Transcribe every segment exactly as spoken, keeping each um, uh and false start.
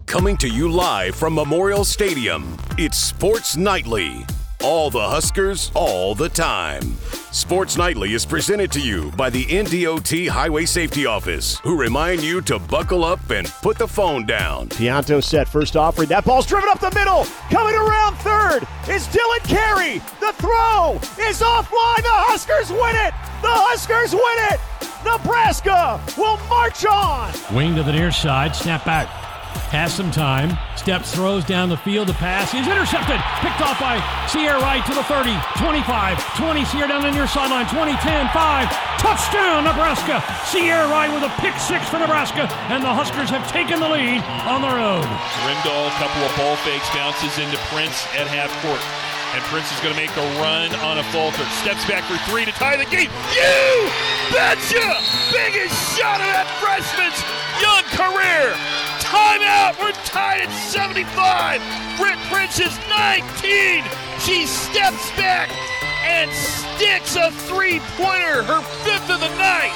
Coming to you live from Memorial Stadium, it's Sports Nightly. All the Huskers, all the time. Sports Nightly is presented to you by the N D O T Highway Safety Office, who remind you to buckle up and put the phone down. Pianto set first offering. That ball's driven up the middle. Coming around third is Dylan Carey. The throw is offline. The Huskers win it. The Huskers win it. Nebraska will march on. Wing to the near side. Snap back. Has some time. Steps, throws down the field. The pass is intercepted. Picked off by Sierra Wright to the thirty, twenty-five, twenty. Sierra down the near sideline. twenty, ten, five. Touchdown, Nebraska. Sierra Wright with a pick six for Nebraska. And the Huskers have taken the lead on the road. Rimdahl, a couple of ball fakes, bounces into Prince at half court. And Prince is going to make a run on a falter. Steps back for three to tie the game. You betcha! Biggest shot of that freshman's young career. Timeout. We're tied at seventy-five. Britt Prince is nineteen. She steps back and sticks a three-pointer, her fifth of the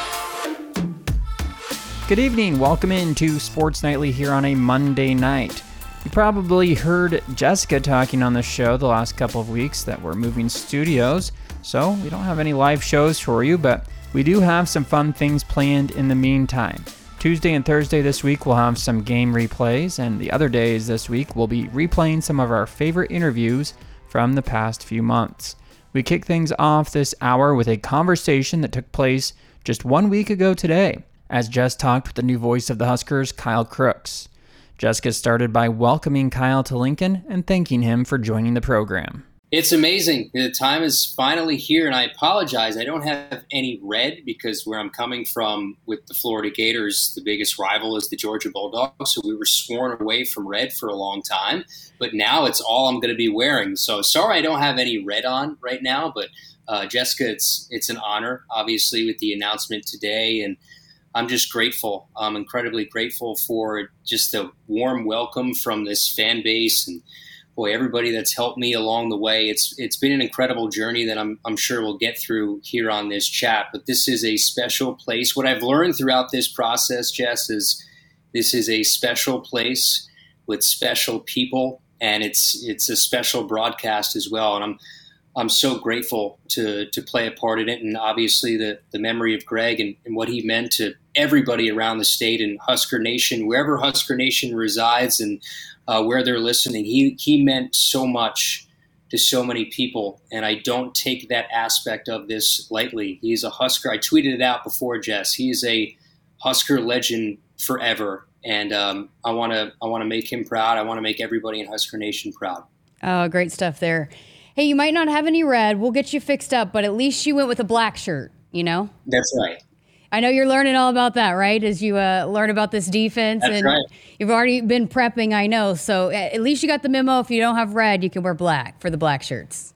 night. Good evening. Welcome into Sports Nightly here on a Monday night. You probably heard Jessica talking on the show the last couple of weeks that we're moving studios, so we don't have any live shows for you, but we do have some fun things planned in the meantime. Tuesday and Thursday this week we'll have some game replays, and the other days this week we'll be replaying some of our favorite interviews from the past few months. We kick things off this hour with a conversation that took place just one week ago today, as Jess talked with the new voice of the Huskers, Kyle Crooks. Jessica started by welcoming Kyle to Lincoln and thanking him for joining the program. It's amazing. The time is finally here, and I apologize. I don't have any red because where I'm coming from with the Florida Gators, the biggest rival is the Georgia Bulldogs, so we were sworn away from red for a long time. But now it's all I'm going to be wearing. So sorry I don't have any red on right now, but uh, Jessica, it's it's an honor, obviously, with the announcement today, and I'm just grateful. I'm incredibly grateful for just the warm welcome from this fan base and boy, everybody that's helped me along the way. It's it's been an incredible journey that I'm I'm sure we'll get through here on this chat. But this is a special place. What I've learned throughout this process, Jess, is this is a special place with special people, and it's it's a special broadcast as well. And I'm I'm so grateful to to play a part in it, and obviously the the memory of Greg and, and what he meant to everybody around the state and Husker Nation, wherever Husker Nation resides and uh, where they're listening. He he meant so much to so many people, and I don't take that aspect of this lightly. He's a Husker. I tweeted it out before, Jess. He is a Husker legend forever, and um, I want to I want to make him proud. I want to make everybody in Husker Nation proud. Oh, great stuff there. Hey, you might not have any red. We'll get you fixed up, but at least you went with a black shirt, you know? That's right. I know you're learning all about that, right? As you uh, learn about this defense. That's and right. You've already been prepping, I know. So at least you got the memo. If you don't have red, you can wear black for the black shirts.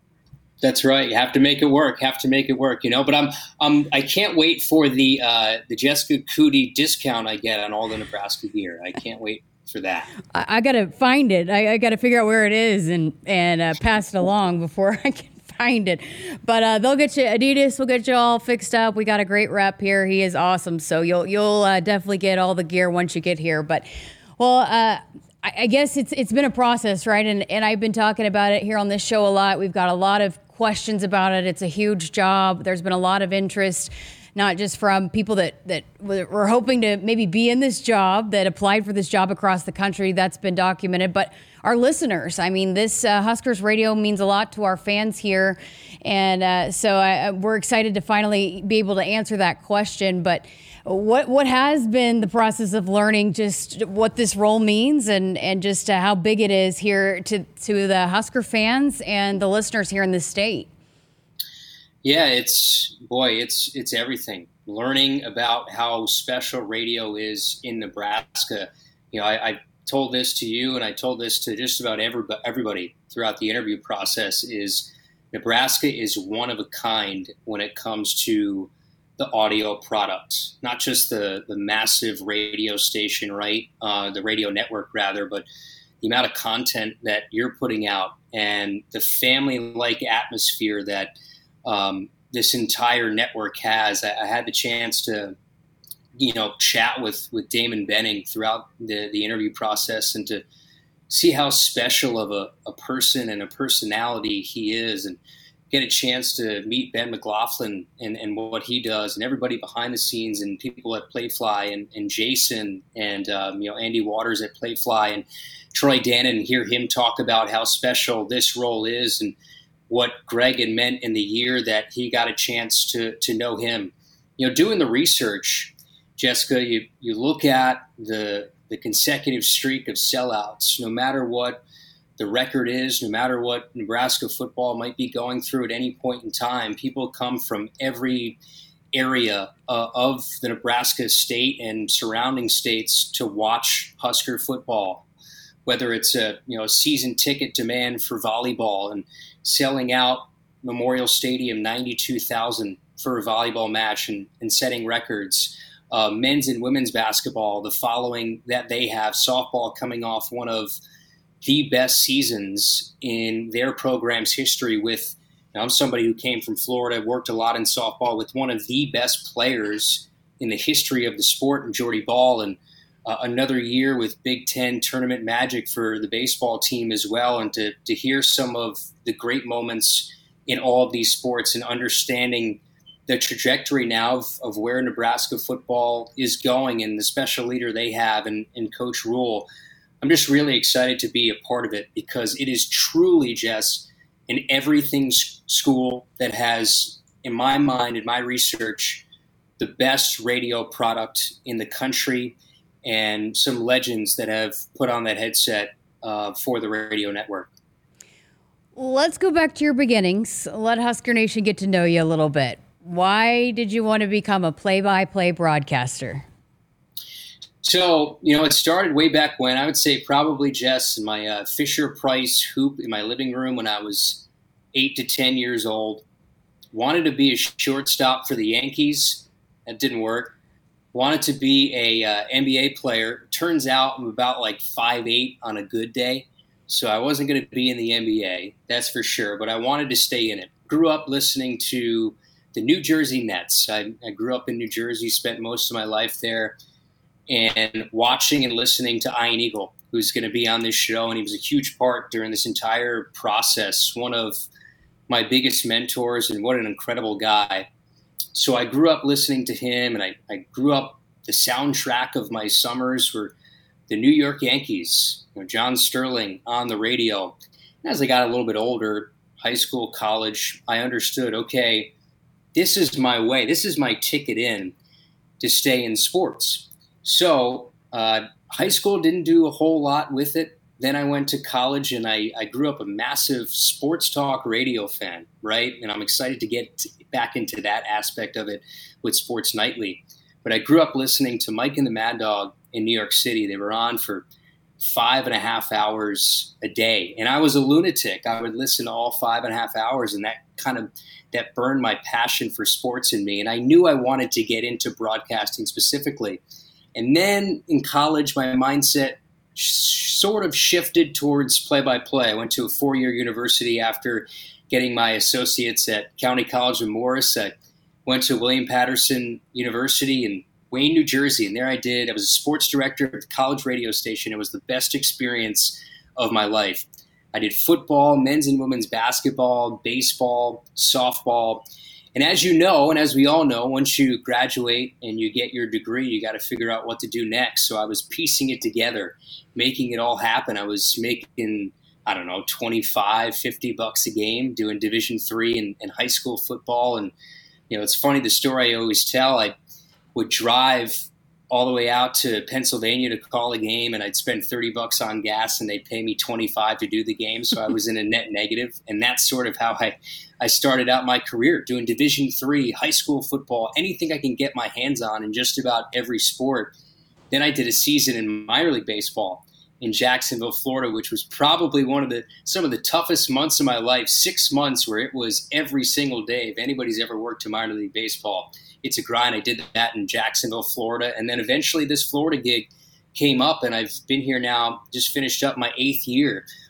That's right. You have to make it work. Have to make it work, you know. But I'm, I'm, I can't wait for the uh, the Jessica Cootie discount I get on all the Nebraska gear. I can't wait for that. I, I got to find it. I, I got to figure out where it is and and uh, pass it along before I can find it. But uh, they'll get you. Adidas will get you all fixed up. We got a great rep here. He is awesome. So you'll you'll uh, definitely get all the gear once you get here. But well. Uh, I guess it's it's been a process, right? And and I've been talking about it here on this show a lot. We've got a lot of questions about it. It's a huge job. There's been a lot of interest, not just from people that, that were hoping to maybe be in this job, that applied for this job across the country. That's been documented. But our listeners, I mean, this uh, Huskers Radio means a lot to our fans here. And uh, so I, we're excited to finally be able to answer that question. But What what has been the process of learning just what this role means and, and just uh, how big it is here to, to the Husker fans and the listeners here in the state? Yeah, it's, boy, it's it's everything. Learning about how special radio is in Nebraska. You know, I, I told this to you and I told this to just about every, everybody throughout the interview process is Nebraska is one of a kind when it comes to the audio product, not just the, the massive radio station, right? Uh, the radio network rather, but the amount of content that you're putting out and the family-like atmosphere that um, this entire network has. I, I had the chance to you know, chat with, with Damon Benning throughout the, the interview process, and to see how special of a, a person and a personality he is, and get a chance to meet Ben McLaughlin and, and what he does, and everybody behind the scenes, and people at Playfly, and, and Jason, and um, you know, Andy Waters at Playfly, and Troy Dannon, and hear him talk about how special this role is and what Greg had meant in the year that he got a chance to to know him. You know, doing the research, Jessica, you, you look at the the consecutive streak of sellouts, no matter what the record is, no matter what Nebraska football might be going through at any point in time, people come from every area uh, of the Nebraska state and surrounding states to watch Husker football, whether it's a you know season ticket demand for volleyball and selling out Memorial Stadium ninety-two thousand for a volleyball match and, and setting records. Uh, men's and women's basketball, the following that they have, softball coming off one of the best seasons in their program's history with, you know, I'm somebody who came from Florida, worked a lot in softball with one of the best players in the history of the sport, in Jordy Ball, and uh, another year with Big Ten tournament magic for the baseball team as well. And to, to hear some of the great moments in all of these sports and understanding the trajectory now of, of where Nebraska football is going and the special leader they have in, in Coach Rule, I'm just really excited to be a part of it, because it is truly just an everything school that has, in my mind, in my research, the best radio product in the country, and some legends that have put on that headset uh, for the radio network. Let's go back to your beginnings. Let Husker Nation get to know you a little bit. Why did you want to become a play-by-play broadcaster? So, you know, it started way back when. I would say probably just in my uh, Fisher-Price hoop in my living room when I was eight to ten years old. Wanted to be a shortstop for the Yankees. That didn't work. Wanted to be a uh, N B A player. Turns out I'm about like five eight on a good day. So I wasn't going to be in the N B A, that's for sure. But I wanted to stay in it. Grew up listening to the New Jersey Nets. I, I grew up in New Jersey, spent most of my life there, and watching and listening to Ian Eagle, who's going to be on this show. And he was a huge part during this entire process, one of my biggest mentors, and what an incredible guy. So I grew up listening to him, and I, I grew up, the soundtrack of my summers were the New York Yankees, you know, John Sterling on the radio. And as I got a little bit older, high school, college, I understood, okay, this is my way. This is my ticket in to stay in sports. So uh, high school didn't do a whole lot with it. Then I went to college, and I, I grew up a massive sports talk radio fan, right? And I'm excited to get to, back into that aspect of it with Sports Nightly. But I grew up listening to Mike and the Mad Dog in New York City. They were on for five and a half hours a day. And I was a lunatic. I would listen to all five and a half hours, and that kind of that burned my passion for sports in me. And I knew I wanted to get into broadcasting specifically. And then in college, my mindset sh- sort of shifted towards play-by-play. I went to a four-year university after getting my associates at County College of Morris. I went to William Patterson University in Wayne, New Jersey, and there I did. I was a sports director at the college radio station. It was the best experience of my life. I did football, men's and women's basketball, baseball, softball. And as you know, and as we all know, once you graduate and you get your degree, you got to figure out what to do next. So I was piecing it together, making it all happen. I was making, I don't know, twenty-five, fifty bucks a game doing Division three and, and high school football. And, you know, it's funny, the story I always tell, I would drive all the way out to Pennsylvania to call a game, and I'd spend thirty bucks on gas, and they'd pay me twenty-five to do the game. So I was in a net negative. And that's sort of how I, I started out my career, doing Division three, high school football, anything I can get my hands on in just about every sport. Then I did a season in minor league baseball in Jacksonville, Florida, which was probably one of the some of the toughest months of my life, six months where it was every single day. If anybody's ever worked in minor league baseball, it's a grind. I did that in Jacksonville, Florida. And then eventually this Florida gig came up, and I've been here now, just finished up my eighth year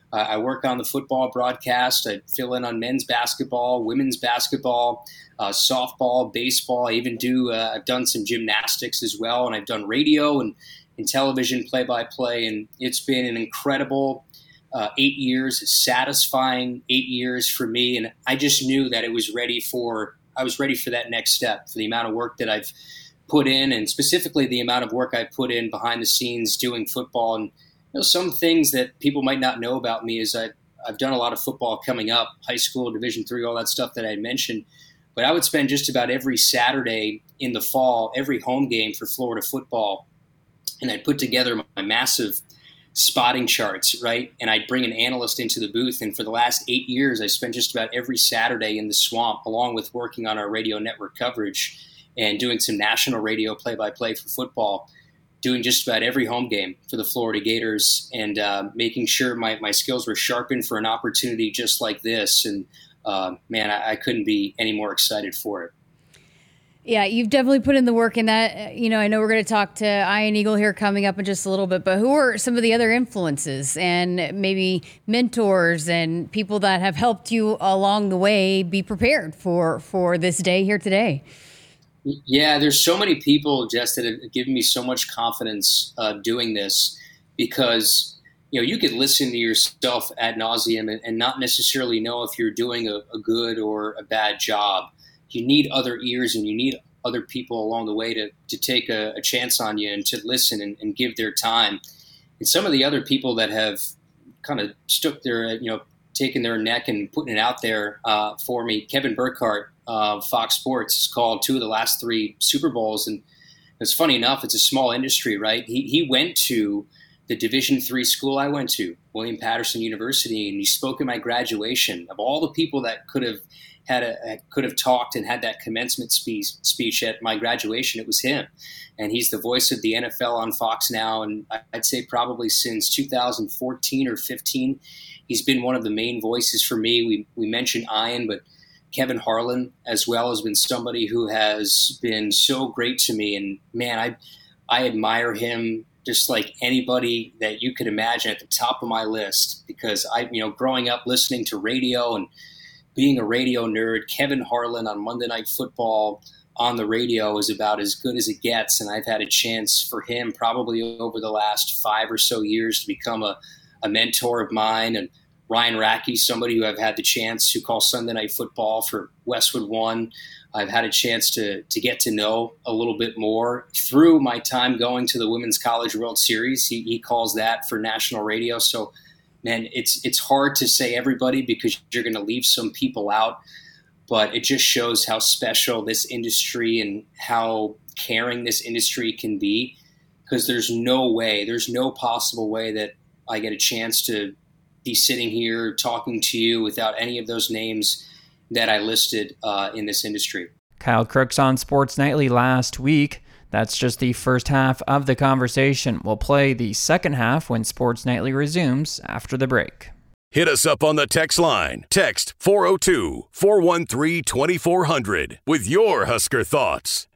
Uh, I work on the football broadcast. I fill in on men's basketball, women's basketball, uh, softball, baseball. I even do, uh, I've done some gymnastics as well, and I've done radio and, and television play-by-play, and it's been an incredible uh, eight years, satisfying eight years for me, and I just knew that it was ready for, I was ready for that next step, for the amount of work that I've put in, and specifically the amount of work I put in behind the scenes doing football. And you know, some things that people might not know about me is I, I've done a lot of football coming up, high school, Division three, all that stuff that I mentioned. But I would spend just about every Saturday in the fall, every home game for Florida football, and I'd put together my massive spotting charts, right? And I'd bring an analyst into the booth. And for the last eight years, I spent just about every Saturday in the swamp, along with working on our radio network coverage and doing some national radio play-by-play for football, doing just about every home game for the Florida Gators, and uh, making sure my, my skills were sharpened for an opportunity just like this. And uh, man, I, I couldn't be any more excited for it. Yeah, you've definitely put in the work in that. You know, I know we're going to talk to Ian Eagle here coming up in just a little bit, but who are some of the other influences and maybe mentors and people that have helped you along the way be prepared for, for this day here today? Yeah, there's so many people, Jess, that have given me so much confidence uh, doing this, because, you know, you could listen to yourself ad nauseum and, and not necessarily know if you're doing a, a good or a bad job. You need other ears, and you need other people along the way to, to take a, a chance on you and to listen and, and give their time. And some of the other people that have kind of stuck their, you know, taken their neck and putting it out there uh, for me, Kevin Burkhardt, Uh, Fox Sports has called two of the last three Super Bowls, and it's funny enough, it's a small industry, right? He he went to the Division three school I went to, William Patterson University, and he spoke at my graduation. Of all the people that could have had a could have talked and had that commencement speech speech at my graduation, it was him. And he's the voice of the N F L on Fox now, and I'd say probably since two thousand fourteen or fifteen, he's been one of the main voices for me. We we mentioned Ian, but Kevin Harlan as well has been somebody who has been so great to me. And man, I I admire him just like anybody that you could imagine, at the top of my list, because I, you know, growing up listening to radio and being a radio nerd, Kevin Harlan on Monday Night Football on the radio is about as good as it gets. And I've had a chance for him probably over the last five or so years to become a, a mentor of mine. And Ryan Rackey, somebody who I've had the chance to call Sunday Night Football for Westwood One. I've had a chance to to get to know a little bit more through my time going to the Women's College World Series. He, he calls that for national radio. So, man, it's it's hard to say everybody because you're going to leave some people out. But it just shows how special this industry and how caring this industry can be, because there's no way, there's no possible way that I get a chance to be sitting here talking to you without any of those names that I listed uh, in this industry. Kyle Crooks on Sports Nightly last week. That's just the first half of the conversation. We'll play the second half when Sports Nightly resumes after the break. Hit us up on the text line. Text four oh two, four one three, two four zero zero with your Husker thoughts.